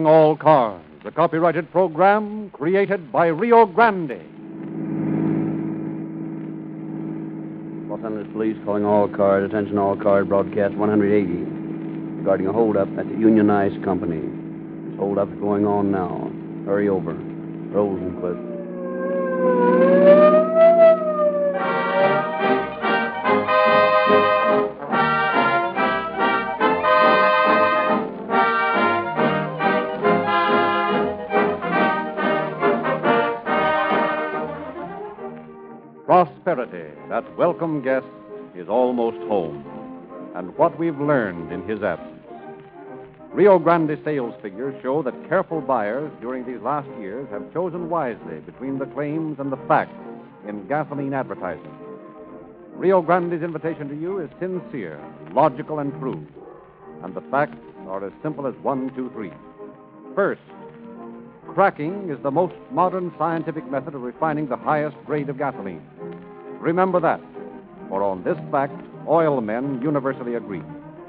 All Cars, a copyrighted program created by Rio Grande. Los Angeles Police calling all cars. Attention all cars, broadcast 180. Regarding a holdup at the Union Ice Company. This holdup's going on now. Hurry over. Rosenquist. Prosperity, that welcome guest, is almost home, and what we've learned in his absence. Rio Grande sales figures show that careful buyers during these last years have chosen wisely between the claims and the facts in gasoline advertising. Rio Grande's invitation to you is sincere, logical, and true, and the facts are as simple as 1, 2, 3. First, cracking is the most modern scientific method of refining the highest grade of gasoline. Remember that, for on this fact, oil men universally agree.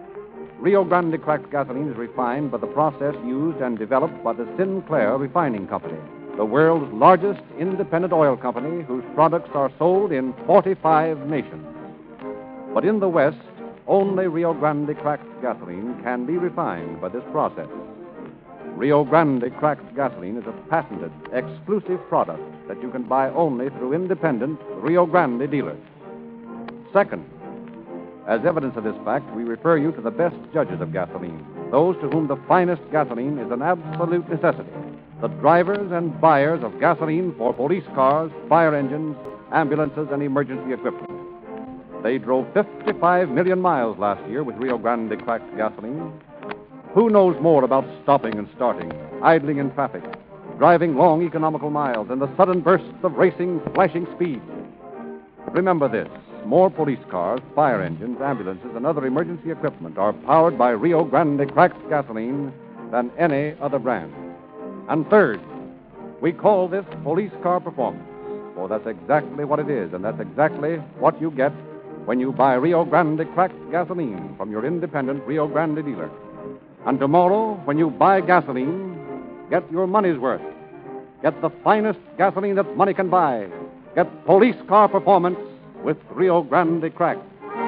Rio Grande cracked gasoline is refined by the process used and developed by the Sinclair Refining Company, the world's largest independent oil company whose products are sold in 45 nations. But in the West, only Rio Grande cracked gasoline can be refined by this process. Rio Grande cracked gasoline is a patented, exclusive product that you can buy only through independent Rio Grande dealers. Second, as evidence of this fact, we refer you to the best judges of gasoline, those to whom the finest gasoline is an absolute necessity, the drivers and buyers of gasoline for police cars, fire engines, ambulances, and emergency equipment. They drove 55 million miles last year with Rio Grande cracked gasoline. Who knows more about stopping and starting, idling in traffic, driving long economical miles, and the sudden bursts of racing, flashing speed? Remember this. More police cars, fire engines, ambulances, and other emergency equipment are powered by Rio Grande cracked gasoline than any other brand. And third, we call this police car performance, for that's exactly what it is, and that's exactly what you get when you buy Rio Grande cracked gasoline from your independent Rio Grande dealer. And tomorrow, when you buy gasoline, get your money's worth. Get the finest gasoline that money can buy. Get police car performance with Rio Grande cracked.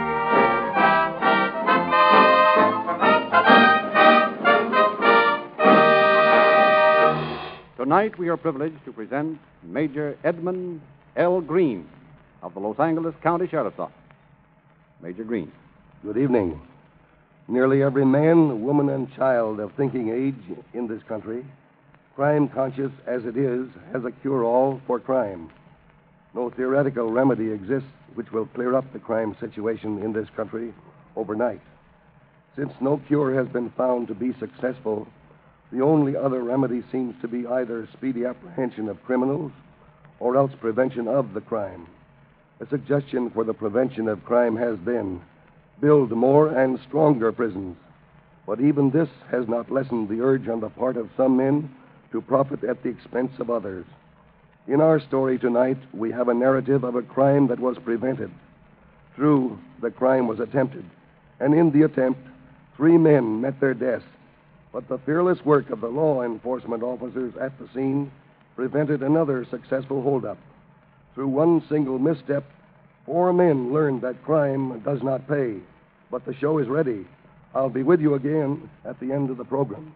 Tonight we are privileged to present Major Edmund L. Green of the Los Angeles County Sheriff's Office. Major Green. Good evening. Nearly every man, woman, and child of thinking age in this country, crime-conscious as it is, has a cure-all for crime. No theoretical remedy exists which will clear up the crime situation in this country overnight. Since no cure has been found to be successful, the only other remedy seems to be either speedy apprehension of criminals or else prevention of the crime. A suggestion for the prevention of crime has been build more and stronger prisons. But even this has not lessened the urge on the part of some men to profit at the expense of others. In our story tonight, we have a narrative of a crime that was prevented. True, the crime was attempted, and in the attempt, 3 men met their deaths. But the fearless work of the law enforcement officers at the scene prevented another successful holdup. Through one single misstep, 4 men learned that crime does not pay. But the show is ready. I'll be with you again at the end of the program.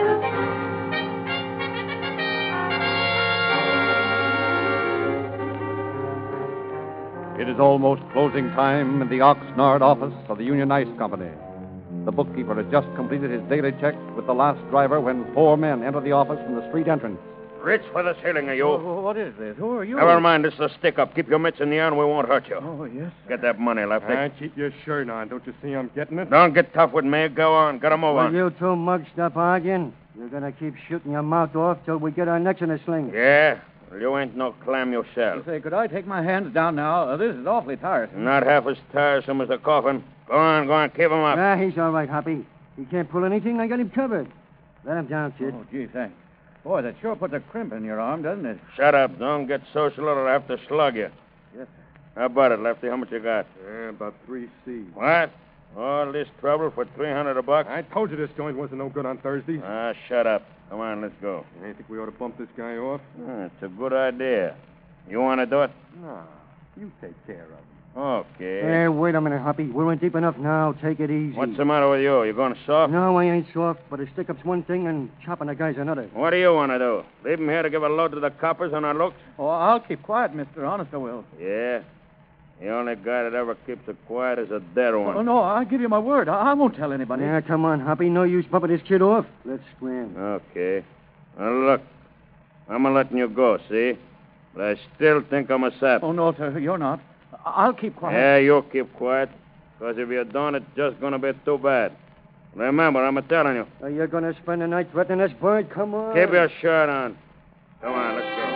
It is almost closing time in the Oxnard office of the Union Ice Company. The bookkeeper has just completed his daily check with the last driver when 4 men enter the office from the street entrance. Reach for the ceiling, are you? What is this? Who are you? Never mind, this is a stick-up. Keep your mitts in the air and we won't hurt you. Oh, yes, sir. Get that money, Lefty. Keep your shirt on. Don't you see I'm getting it? Don't get tough with me. Go on. Get 'em over. Will you two mugs stop arguing? You're going to keep shooting your mouth off till we get our necks in a sling. Yeah? Well, you ain't no clam yourself. Say, could I take my hands down now? This is awfully tiresome. Not half as tiresome as the coffin. Go on. Keep him up. He's all right, Hoppy. He can't pull anything. I got him covered. Let him down, kid. Oh, gee, thanks. Boy, that sure puts a crimp in your arm, doesn't it? Shut up. Don't get social or I'll have to slug you. Yes, sir. How about it, Lefty? How much you got? About 3 C's. What? All this trouble for $300 I told you this joint wasn't no good on Thursday. Ah, shut up. Come on, let's go. You think we ought to bump this guy off? It's a good idea. You want to do it? No. You take care of him. Okay. Hey, wait a minute, Hoppy. We're in deep enough now. Take it easy. What's the matter with you? You going soft? No, I ain't soft, but a stick-up's one thing and chopping a guy's another. What do you want to do? Leave him here to give a load to the coppers on our looks? Oh, I'll keep quiet, mister. Honest, I will. Yeah. The only guy that ever keeps it quiet is a dead one. Oh, no, I give you my word. I won't tell anybody. Yeah, come on, Hoppy. No use bumping this kid off. Let's scram. Okay. Well, look. I'm letting you go, see? But I still think I'm a sap. Oh, no, sir, you're not. I'll keep quiet. Yeah, you keep quiet. Because if you don't, it's just going to be too bad. Remember, I'm telling you. Are you going to spend the night threatening us, Bird? Come on. Keep your shirt on. Come on, let's go.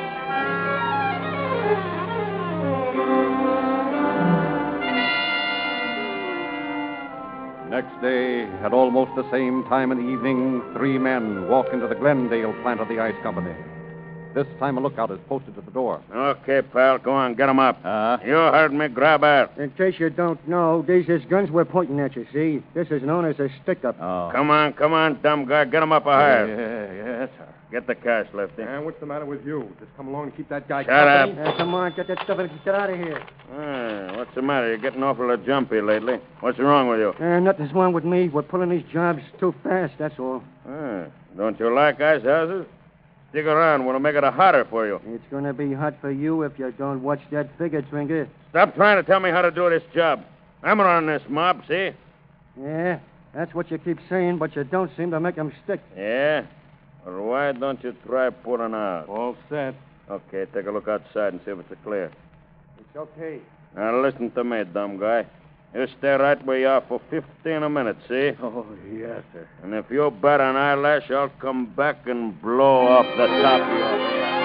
Next day, at almost the same time in the evening, 3 men walk into the Glendale plant of the ice company. This time a lookout is posted at the door. Okay, pal, go on, get 'em up. You heard me, grab out. In case you don't know, these is guns we're pointing at, you see. This is known as a stick-up. Oh. Come on, dumb guy, get 'em up a higher. Yes, sir. Get the cash, Lefty. And what's the matter with you? Just come along and keep that guy Shut up. company? Come on, get that stuff and get out of here. What's the matter? You're getting awful jumpy lately. What's wrong with you? Nothing's wrong with me. We're pulling these jobs too fast, that's all. Don't you like ice houses? Stick around. We'll make it hotter for you. It's going to be hot for you if you don't watch that figure, Trinker. Stop trying to tell me how to do this job. I'm running this mob, see? Yeah, that's what you keep saying, but you don't seem to make them stick. Yeah? Well, why don't you try putting out? All set. Okay, take a look outside and see if it's clear. It's okay. Now, listen to me, dumb guy. You stay right where you are for 15 minutes, see? Oh, yes, sir. And if you bat an eyelash, I'll come back and blow off the top of your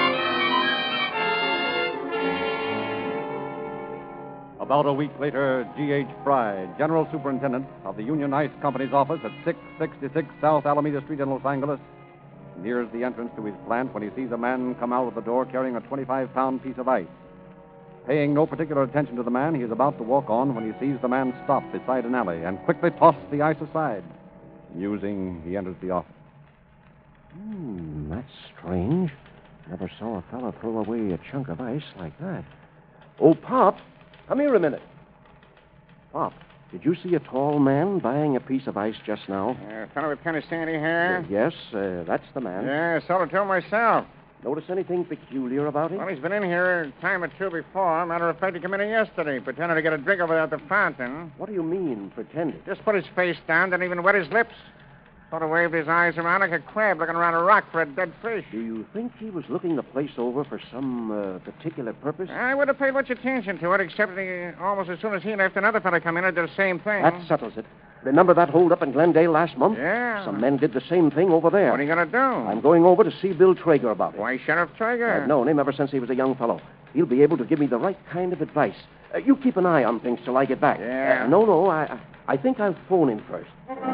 head. About a week later, G.H. Fry, General Superintendent of the Union Ice Company's office at 666 South Alameda Street in Los Angeles, nears the entrance to his plant when he sees a man come out of the door carrying a 25-pound piece of ice. Paying no particular attention to the man he is about to walk on when he sees the man stop beside an alley and quickly toss the ice aside. Musing, he enters the office. That's strange. Never saw a fellow throw away a chunk of ice like that. Oh, Pop, come here a minute. Pop, did you see a tall man buying a piece of ice just now? Fellow with kind of sandy hair? Yes, that's the man. Yeah, I saw it to myself. Notice anything peculiar about him? Well, he's been in here a time or two before. Matter of fact, he came in here yesterday, pretending to get a drink over there at the fountain. What do you mean, pretending? Just put his face down, didn't even wet his lips. Sort of waved his eyes around like a crab looking around a rock for a dead fish. Do you think he was looking the place over for some particular purpose? I would have paid much attention to it, except almost as soon as he left, another fellow come in and did the same thing. That settles it. Remember that hold-up in Glendale last month? Yeah. Some men did the same thing over there. What are you going to do? I'm going over to see Bill Traeger about it. Why, Sheriff Traeger? I've known him ever since he was a young fellow. He'll be able to give me the right kind of advice. You keep an eye on things till I get back. Yeah. No, I think I'll phone him first.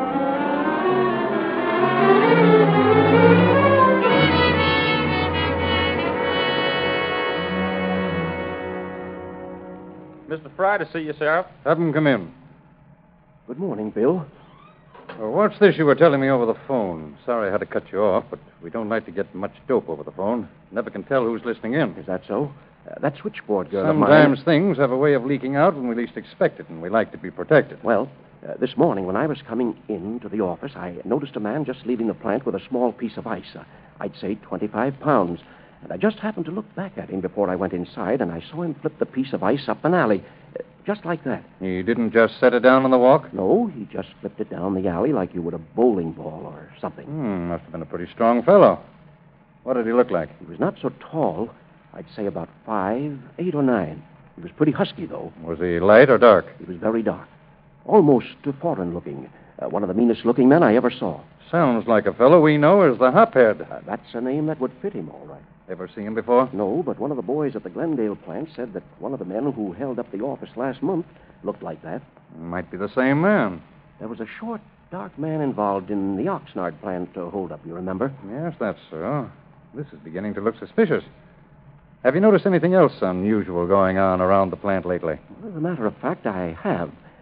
Mr. Fry to see you, Sheriff. Have him come in. Good morning, Bill. What's this you were telling me over the phone? Sorry I had to cut you off, but we don't like to get much dope over the phone. Never can tell who's listening in. Is that so? That switchboard girl of Sometimes mine... things have a way of leaking out when we least expect it, and we like to be protected. Well, this morning when I was coming into the office, I noticed a man just leaving the plant with a small piece of ice. I'd say 25 pounds. And I just happened to look back at him before I went inside, and I saw him flip the piece of ice up an alley. Just like that. He didn't just set it down on the walk? No, he just flipped it down the alley like you would a bowling ball or something. Must have been a pretty strong fellow. What did he look like? He was not so tall. I'd say about 5, 8 or 9. He was pretty husky, though. Was he light or dark? He was very dark. Almost foreign-looking. One of the meanest-looking men I ever saw. Sounds like a fellow we know as the Hophead. That's a name that would fit him all right. Ever see him before? No, but one of the boys at the Glendale plant said that one of the men who held up the office last month looked like that. Might be the same man. There was a short, dark man involved in the Oxnard plant hold-up, you remember? Yes, that's so. This is beginning to look suspicious. Have you noticed anything else unusual going on around the plant lately? Well, as a matter of fact, I have.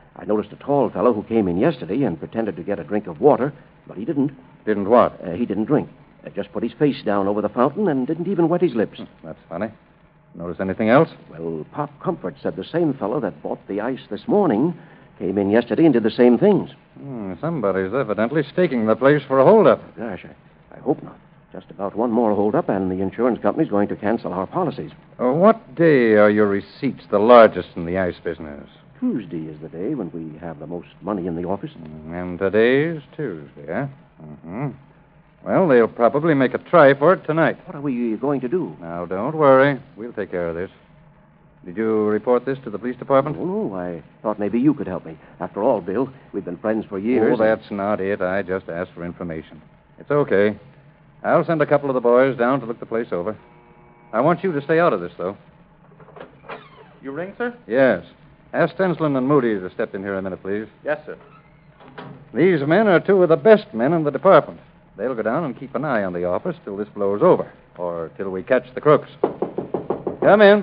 I noticed a tall fellow who came in yesterday and pretended to get a drink of water, but he didn't. Didn't what? He didn't drink. Just put his face down over the fountain and didn't even wet his lips. That's funny. Notice anything else? Well, Pop Comfort said the same fellow that bought the ice this morning came in yesterday and did the same things. Somebody's evidently staking the place for a holdup. Gosh, I hope not. Just about one more holdup, and the insurance company's going to cancel our policies. What day are your receipts the largest in the ice business? Tuesday is the day when we have the most money in the office. And today's Tuesday, huh? Mm-hmm. Well, they'll probably make a try for it tonight. What are we going to do? Now, don't worry. We'll take care of this. Did you report this to the police department? Oh, no. I thought maybe you could help me. After all, Bill, we've been friends for years. Oh, that's not it. I just asked for information. It's okay. I'll send a couple of the boys down to look the place over. I want you to stay out of this, though. You ring, sir? Yes. Ask Stensland and Moody to step in here a minute, please. Yes, sir. These men are two of the best men in the department. They'll go down and keep an eye on the office till this blows over, or till we catch the crooks. Come in.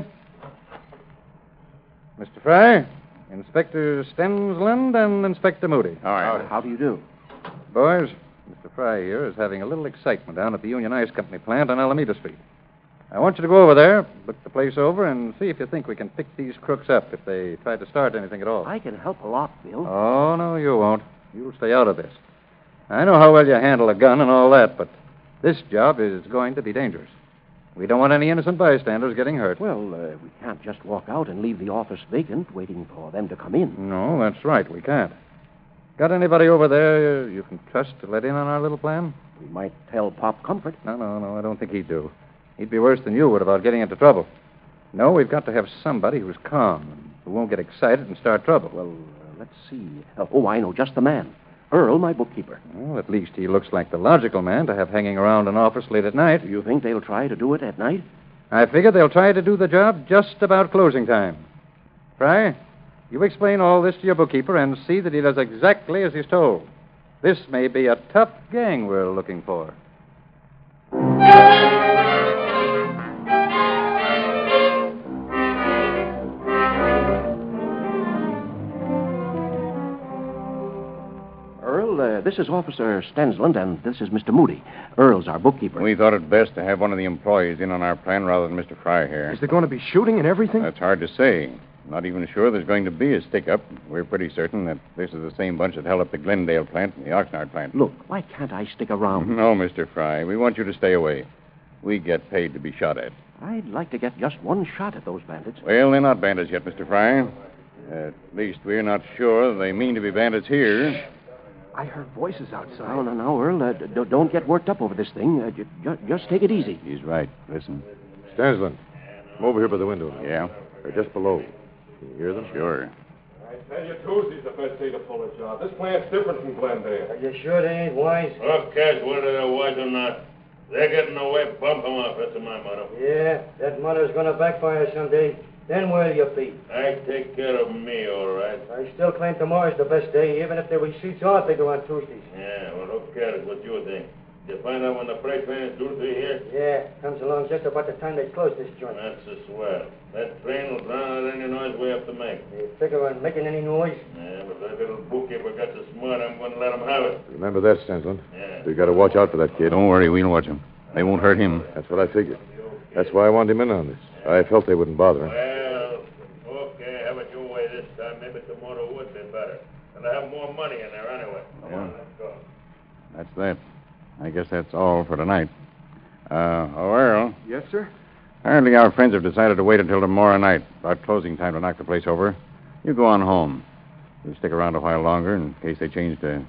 Mr. Fry, Inspector Stensland and Inspector Moody. All right. How do you do? Boys, Mr. Fry here is having a little excitement down at the Union Ice Company plant on Alameda Street. I want you to go over there, look the place over, and see if you think we can pick these crooks up if they try to start anything at all. I can help a lot, Bill. Oh, no, you won't. You'll stay out of this. I know how well you handle a gun and all that, but this job is going to be dangerous. We don't want any innocent bystanders getting hurt. Well, we can't just walk out and leave the office vacant, waiting for them to come in. No, that's right. We can't. Got anybody over there you can trust to let in on our little plan? We might tell Pop Comfort. No, I don't think he'd do. He'd be worse than you would about getting into trouble. No, we've got to have somebody who's calm and who won't get excited and start trouble. Well, let's see. I know just the man. Earl, my bookkeeper. Well, at least he looks like the logical man to have hanging around an office late at night. Do you think they'll try to do it at night? I figure they'll try to do the job just about closing time. Fry, you explain all this to your bookkeeper and see that he does exactly as he's told. This may be a tough gang we're looking for. This is Officer Stensland, and this is Mr. Moody. Earl's our bookkeeper. We thought it best to have one of the employees in on our plan rather than Mr. Fry here. Is there going to be shooting and everything? That's hard to say. Not even sure there's going to be a stick-up. We're pretty certain that this is the same bunch that held up the Glendale plant and the Oxnard plant. Look, why can't I stick around? No, Mr. Fry. We want you to stay away. We get paid to be shot at. I'd like to get just one shot at those bandits. Well, they're not bandits yet, Mr. Fry. At least we're not sure they mean to be bandits here. I heard voices outside. No, Earl. Don't get worked up over this thing. Just take it easy. He's right. Listen. Stensland, come over here by the window now. Yeah? They're just below. Can you hear them? Sure. I tell you, Tuesday's the best day to pull a job. This plant's different from Glendale. Are you sure they ain't wise? Look, Cash, whether they're wise or not, they're getting away. Bump them off. That's my motto. Yeah, that mother's gonna backfire someday. Then where'll you be? I take care of me, all right. I still claim tomorrow's the best day, even if the receipts are bigger on Tuesdays. Yeah, well, who cares what you think? Did you find out when the freight train is due to here? Yeah, comes along just about the time they close this joint. That's a swell. That train will drown out any noise we have to make. You figure on making any noise? Yeah, but that little bookkeeper got so smart, I'm going to let him have it. Remember that, Stensland. Yeah. You got to watch out for that kid. Don't worry, we'll watch him. They won't hurt him. That's what I figured. That's why I wanted him in on this. I felt they wouldn't bother him. Well, okay, have it your way this time. Maybe tomorrow would be better. And I have more money in there anyway. Come on, let's go. That's that. I guess that's all for tonight. Earl. Yes, sir? Apparently our friends have decided to wait until tomorrow night, about closing time, to knock the place over. You go on home. We'll stick around a while longer in case they change to...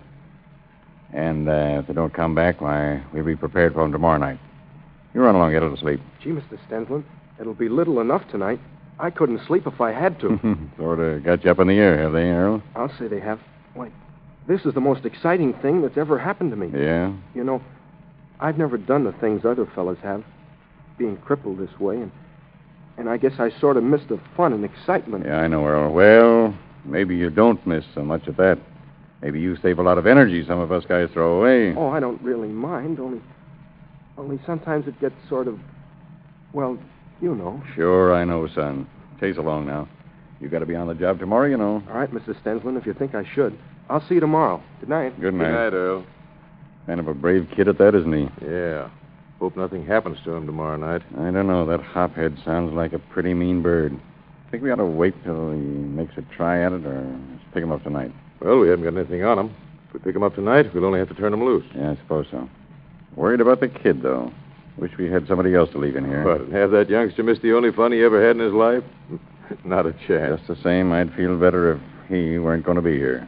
And if they don't come back, why, we'll be prepared for them tomorrow night. You run along, get a little sleep. Gee, Mr. Stensland, it'll be little enough tonight. I couldn't sleep if I had to. Sort of got you up in the air, have they, Earl? I'll say they have. Why, this is the most exciting thing that's ever happened to me. Yeah? You know, I've never done the things other fellas have, being crippled this way, and I guess I sort of missed the fun and excitement. Yeah, I know, Earl. Well, maybe you don't miss so much of that. Maybe you save a lot of energy some of us guys throw away. Oh, I don't really mind, only sometimes it gets sort of, well, you know. Sure, I know, son. Chase along now. You got to be on the job tomorrow, you know. All right, Mr. Stensland, if you think I should. I'll see you tomorrow. Good night. Good night. Good night, Earl. Kind of a brave kid at that, isn't he? Yeah. Hope nothing happens to him tomorrow night. I don't know. That hophead sounds like a pretty mean bird. Think we ought to wait till he makes a try at it, or just pick him up tonight? Well, we haven't got anything on him. If we pick him up tonight, we'll only have to turn him loose. Yeah, I suppose so. Worried about the kid, though. Wish we had somebody else to leave in here. What, and have that youngster miss the only fun he ever had in his life? Not a chance. Just the same, I'd feel better if he weren't going to be here.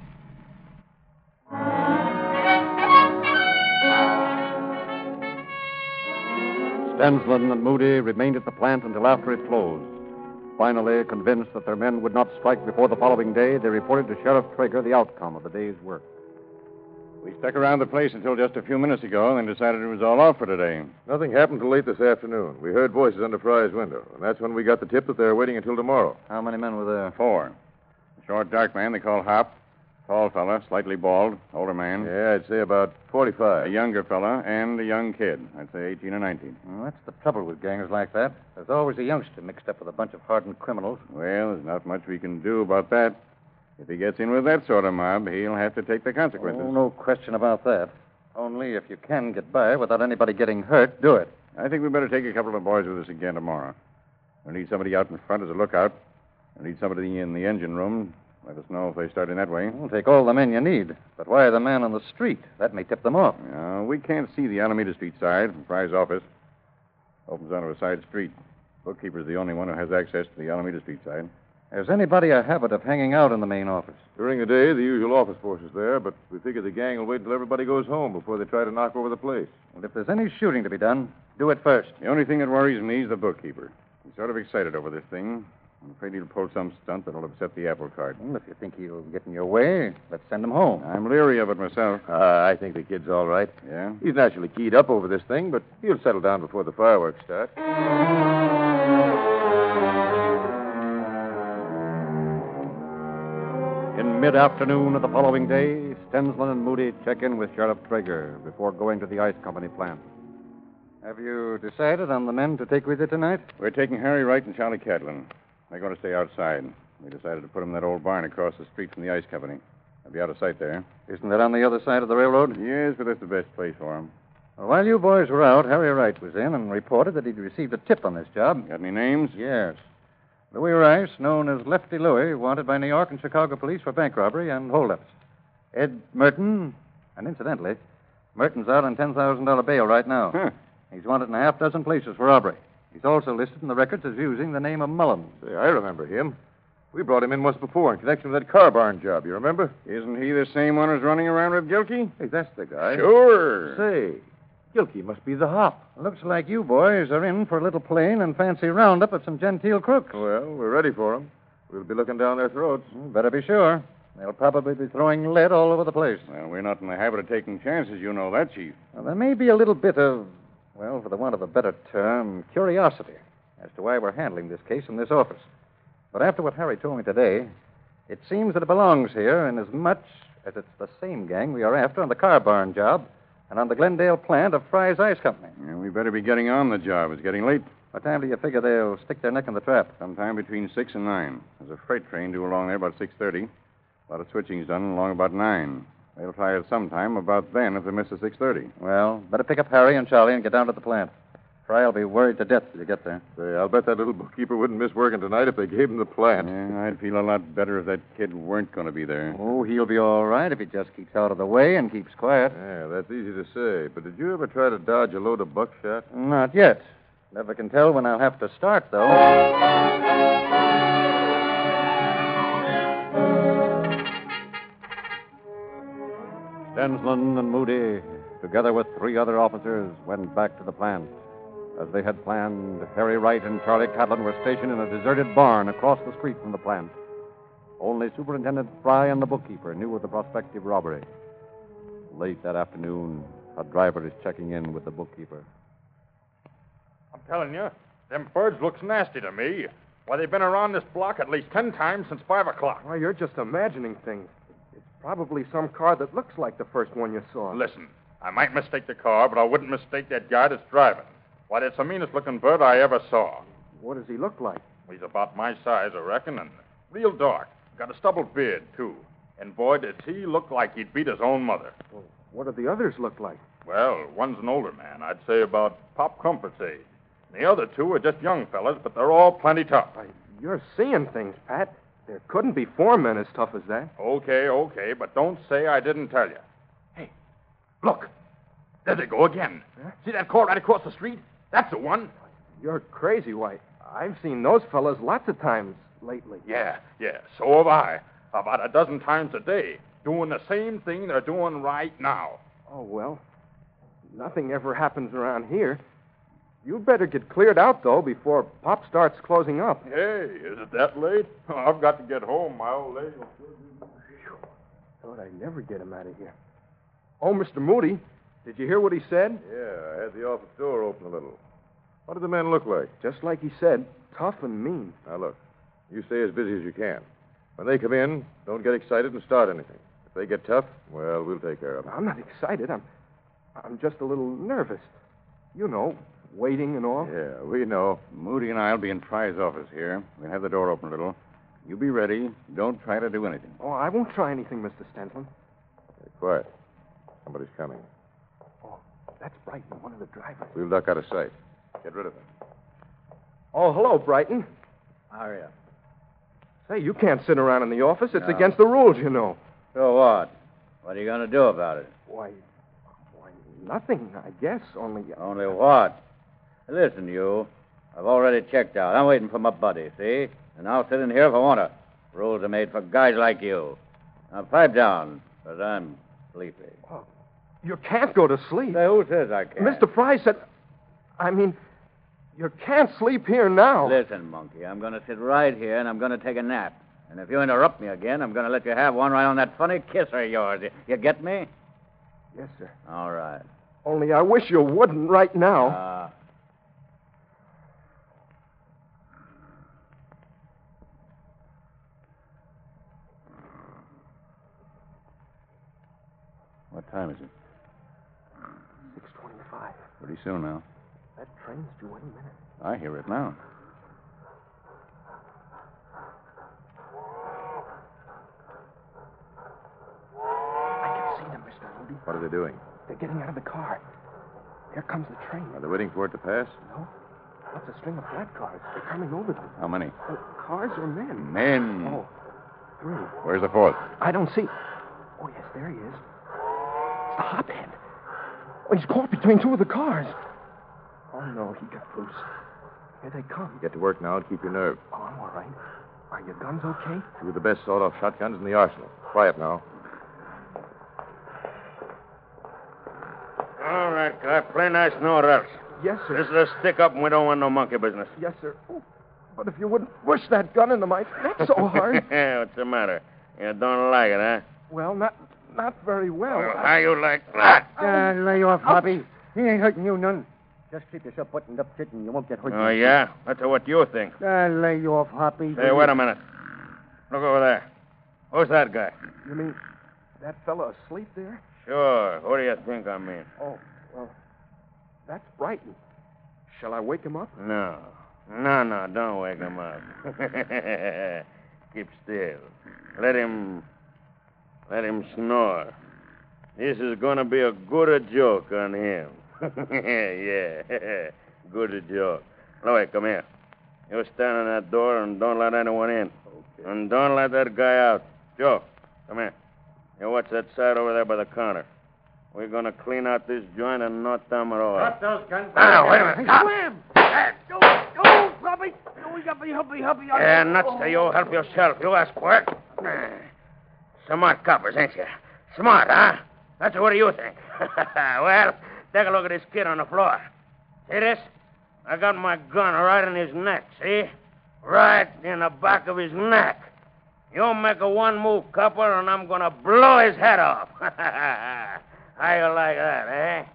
Stensland and Moody remained at the plant until after it closed. Finally, convinced that their men would not strike before the following day, they reported to Sheriff Traeger the outcome of the day's work. We stuck around the place until just a few minutes ago and then decided it was all off for today. Nothing happened till late this afternoon. We heard voices under Fry's window, and that's when we got the tip that they were waiting until tomorrow. How many men were there? 4. A short, dark man they call Hop. Tall fella, slightly bald, older man. Yeah, I'd say about 45. A younger fella and a young kid. I'd say 18 or 19. Well, that's the trouble with gangs like that. There's always a youngster mixed up with a bunch of hardened criminals. Well, there's not much we can do about that. If he gets in with that sort of mob, he'll have to take the consequences. Oh, no question about that. Only if you can get by without anybody getting hurt, do it. I think we better take a couple of boys with us again tomorrow. We'll need somebody out in front as a lookout. We'll need somebody in the engine room. Let us know if they start in that way. We'll take all the men you need. But why the man on the street? That may tip them off. We can't see the Alameda Street side from Fry's office. Opens onto a side street. Bookkeeper's the only one who has access to the Alameda Street side. Has anybody a habit of hanging out in the main office? During the day, the usual office force is there, but we figure the gang will wait until everybody goes home before they try to knock over the place. Well, if there's any shooting to be done, do it first. The only thing that worries me is the bookkeeper. He's sort of excited over this thing. I'm afraid he'll pull some stunt that'll upset the apple cart. Well, if you think he'll get in your way, let's send him home. I'm leery of it myself. I think the kid's all right. Yeah? He's naturally keyed up over this thing, but he'll settle down before the fireworks start. In mid-afternoon of the following day, Stensland and Moody check in with Sheriff Traeger before going to the ice company plant. Have you decided on the men to take with you tonight? We're taking Harry Wright and Charlie Catlin. They're going to stay outside. We decided to put them in that old barn across the street from the ice company. They'll be out of sight there. Isn't that on the other side of the railroad? Yes, but that's the best place for them. Well, while you boys were out, Harry Wright was in and reported that he'd received a tip on this job. Got any names? Yes. Louis Rice, known as Lefty Louis, wanted by New York and Chicago police for bank robbery and holdups. Ed Merton, and incidentally, Merton's out on $10,000 bail right now. Huh. He's wanted in a half-dozen places for robbery. He's also listed in the records as using the name of Mullins. Say, I remember him. We brought him in once before in connection with that car barn job, you remember? Isn't he the same one who's running around with Gilkey? Hey, that's the guy. Sure. Say, Gilkey must be the hop. Looks like you boys are in for a little plain and fancy roundup of some genteel crooks. Well, we're ready for them. We'll be looking down their throats. Better be sure. They'll probably be throwing lead all over the place. Well, we're not in the habit of taking chances, you know that, Chief. Well, there may be a little bit of, well, for the want of a better term, curiosity as to why we're handling this case in this office. But after what Harry told me today, it seems that it belongs here in as much as it's the same gang we are after on the car barn job and on the Glendale plant of Fry's Ice Company. Yeah, we better be getting on the job. It's getting late. What time do you figure they'll stick their neck in the trap? Sometime between 6 and 9. There's a freight train due along there about 6:30. A lot of switching's done along about 9. They'll try it sometime about then if they miss the 6:30. Well, better pick up Harry and Charlie and get down to the plant. Fry will be worried to death till you get there. Say, I'll bet that little bookkeeper wouldn't miss working tonight if they gave him the plant. Yeah, I'd feel a lot better if that kid weren't going to be there. Oh, he'll be all right if he just keeps out of the way and keeps quiet. Yeah, that's easy to say. But did you ever try to dodge a load of buckshot? Not yet. Never can tell when I'll have to start, though. Stensland and Moody, together with 3 other officers, went back to the plant. As they had planned, Harry Wright and Charlie Catlin were stationed in a deserted barn across the street from the plant. Only Superintendent Fry and the bookkeeper knew of the prospective robbery. Late that afternoon, a driver is checking in with the bookkeeper. I'm telling you, them birds looks nasty to me. Why, they've been around this block at least 10 times since 5 o'clock. Well, you're just imagining things. It's probably some car that looks like the first one you saw. Listen, I might mistake the car, but I wouldn't mistake that guy that's driving. Why, that's the meanest-looking bird I ever saw. What does he look like? He's about my size, I reckon, and Real dark. Got a stubble beard, too. And boy, does he look like he'd beat his own mother. Well, what do the others look like? Well, one's an older man. I'd say about Pop Comfort's age. The other two are just young fellas, but they're all plenty tough. You're seeing things, Pat. There couldn't be 4 men as tough as that. Okay, but don't say I didn't tell you. Hey, look. There they go again. Huh? See that car right across the street? That's the one. You're crazy, White. I've seen those fellas lots of times lately. Yeah, so have I. About a dozen times a day, doing the same thing they're doing right now. Oh, well, nothing ever happens around here. You'd better get cleared out, though, before Pop starts closing up. Hey, is it that late? I've got to get home. My old lady will still be... Thought I'd never get him out of here. Oh, Mr. Moody, did you hear what he said? Yeah, I had the office door open a little. What did the men look like? Just like he said, tough and mean. Now, look, you stay as busy as you can. When they come in, don't get excited and start anything. If they get tough, well, we'll take care of them. I'm not excited. I'm just a little nervous. You know, waiting and all. Yeah, we know. Moody and I'll be in Fry's office here. We'll have the door open a little. You be ready. Don't try to do anything. Oh, I won't try anything, Mr. Stanton. Hey, quiet. Somebody's coming. Oh, that's Brighton, one of the drivers. We'll duck out of sight. Get rid of him. Oh, hello, Brighton. How are you? Say, you can't sit around in the office. It's No. against the rules, you know. So what? What are you going to do about it? Why, nothing, I guess. Only what? Listen, you. I've already checked out. I'm waiting for my buddy, see? And I'll sit in here if I want to. Rules are made for guys like you. Now, pipe down, because I'm sleepy. Oh, you can't go to sleep. Say, who says I can't? Mr. Fry said... you can't sleep here now. Listen, Monkey, I'm going to sit right here, and I'm going to take a nap. And if you interrupt me again, I'm going to let you have one right on that funny kisser of yours. You get me? Yes, sir. All right. Only I wish you wouldn't right now. What time is it? 6:25. Pretty soon now. That train's due any minute. I hear it now. I can see them, Mr. Moody. What are they doing? They're getting out of the car. Here comes the train. Are they waiting for it to pass? No. That's a string of flat cars. They're coming over them. How many? Cars or men? Men. Oh, 3. Where's the fourth? I don't see. Oh, yes, there he is. It's the hophead. Oh, he's caught between 2 of the cars. Oh, no, he got loose. Here they come. Get to work now and keep your nerve. Oh, I'm all right. Are your guns okay? Two of the best sawed-off shotguns in the arsenal. Quiet now. All right, guy. Play nice, nowhere else. Yes, sir. This is a stick-up, and we don't want no monkey business. Yes, sir. Oh, but if you wouldn't push that gun into my neck so hard. What's the matter? You don't like it, huh? Well, not very well. How you like that? Lay off, Bobby. He ain't hurting you none. Just keep yourself buttoned up, kid, and you won't get hurt. Oh, yeah? That's what you think. Lay off, Hoppy. Hey, wait a minute. Look over there. Who's that guy? You mean that fella asleep there? Sure. Who do you think I mean? Oh, well, that's Brighton. Shall I wake him up? No, don't wake him up. Keep still. Let him snore. This is going to be a good joke on him. Yeah, good joke. Louie, come here. You stand on that door and don't let anyone in. Okay. And don't let that guy out. Joe, come here. You watch that side over there by the counter. We're going to clean out this joint and no time at all. Drop those guns. Now, wait a minute. Stop. Slam! Go, Bobby! Help me. Yeah, nuts to you. Help yourself. You ask for it. Smart coppers, ain't you? Smart, huh? That's what do you think? Well, take a look at this kid on the floor. See this? I got my gun right in his neck, see? Right in the back of his neck. You make a one-move, copper, and I'm going to blow his head off. How you like that, eh?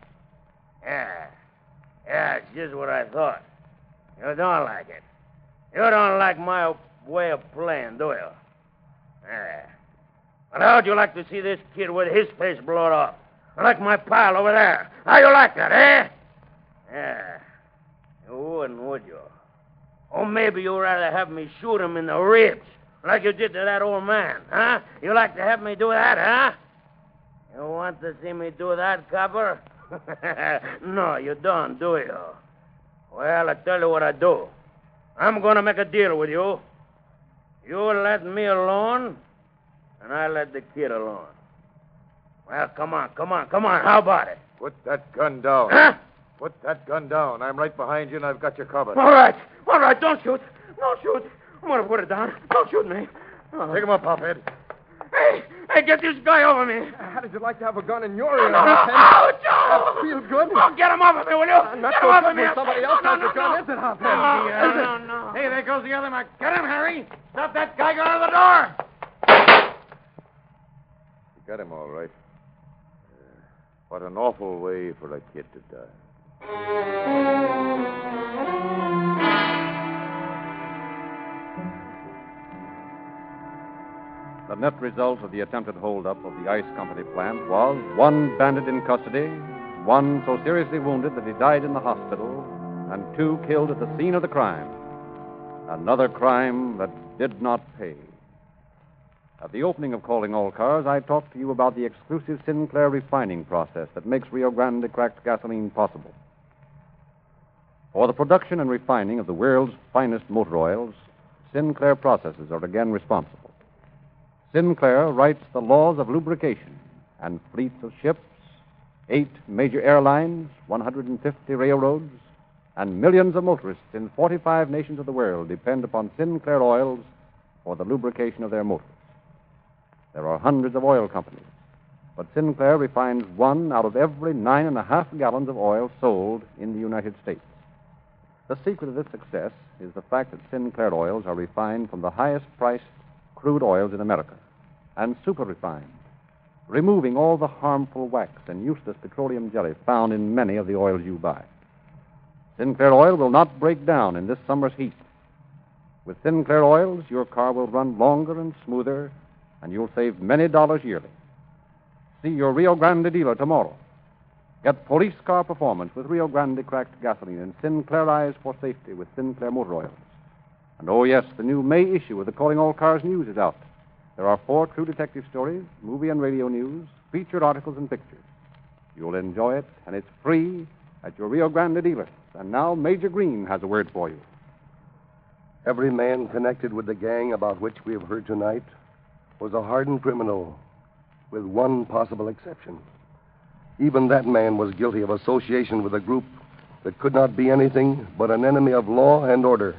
Yeah, it's just what I thought. You don't like it. You don't like my way of playing, do you? Yeah. Well, how'd you like to see this kid with his face blown off? Like my pal over there. How you like that, eh? Yeah. You wouldn't, would you? Or maybe you'd rather have me shoot him in the ribs Like you did to that old man, huh? You like to have me do that, huh? You want to see me do that, copper? No, you don't, do you? Well, I tell you what I do. I'm going to make a deal with you. You let me alone, and I let the kid alone. Well, come on. How about it? Put that gun down. Huh? Put that gun down. I'm right behind you, and I've got you covered. All right. Don't shoot. I'm going to put it down. Don't shoot me. Oh. Take him up, Hophead. Hey, get this guy over me. How did you like to have a gun in your ear? No. Ouch! That feels good. Oh, get him off of me, will you? Not Get so him off good of me. when somebody else has a gun, is it, Hophead? No. Hey, there goes the other man. Get him, Harry. Stop that guy going out of the door. You got him all right. What an awful way for a kid to die. The net result of the attempted holdup of the ice company plant was one bandit in custody, one so seriously wounded that he died in the hospital, and two killed at the scene of the crime. Another crime that did not pay. At the opening of Calling All Cars, I talked to you about the exclusive Sinclair refining process that makes Rio Grande cracked gasoline possible. For the production and refining of the world's finest motor oils, Sinclair processes are again responsible. Sinclair writes the laws of lubrication, and fleets of ships, 8 major airlines, 150 railroads, and millions of motorists in 45 nations of the world depend upon Sinclair oils for the lubrication of their motors. There are hundreds of oil companies, but Sinclair refines 1 out of every 9.5 gallons of oil sold in the United States. The secret of this success is the fact that Sinclair oils are refined from the highest priced crude oils in America and super refined, removing all the harmful wax and useless petroleum jelly found in many of the oils you buy. Sinclair oil will not break down in this summer's heat. With Sinclair oils, your car will run longer and smoother, and you'll save many dollars yearly. See your Rio Grande dealer tomorrow. Get police car performance with Rio Grande cracked gasoline and Sinclair Eyes for Safety with Sinclair motor oils. And oh, yes, the new May issue of the Calling All Cars News is out. There are 4 true detective stories, movie and radio news, featured articles and pictures. You'll enjoy it, and it's free at your Rio Grande dealer. And now Major Green has a word for you. Every man connected with the gang about which we have heard tonight was a hardened criminal, with one possible exception. Even that man was guilty of association with a group that could not be anything but an enemy of law and order.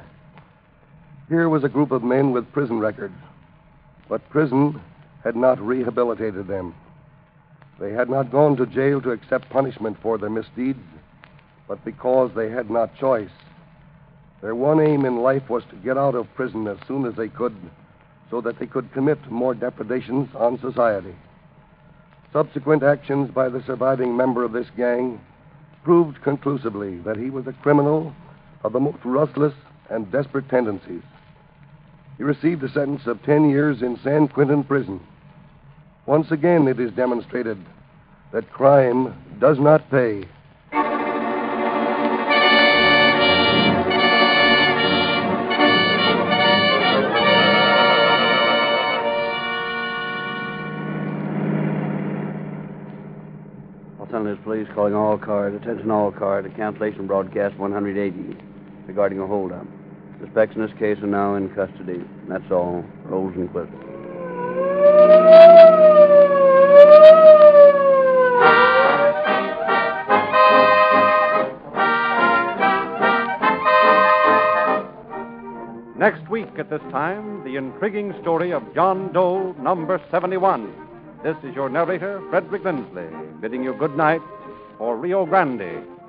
Here was a group of men with prison records, but prison had not rehabilitated them. They had not gone to jail to accept punishment for their misdeeds, but because they had not choice. Their one aim in life was to get out of prison as soon as they could, so that they could commit more depredations on society. Subsequent actions by the surviving member of this gang proved conclusively that he was a criminal of the most ruthless and desperate tendencies. He received a sentence of 10 years in San Quentin prison. Once again, it is demonstrated that crime does not pay. Los Angeles Police calling all cars. Attention all cars. A cancellation broadcast 180 regarding a holdup. Suspects in this case are now in custody. That's all. Rolls and clips. Next week at this time, the intriguing story of John Doe, number 71. This is your narrator, Frederick Lindsley, bidding you good night for Rio Grande.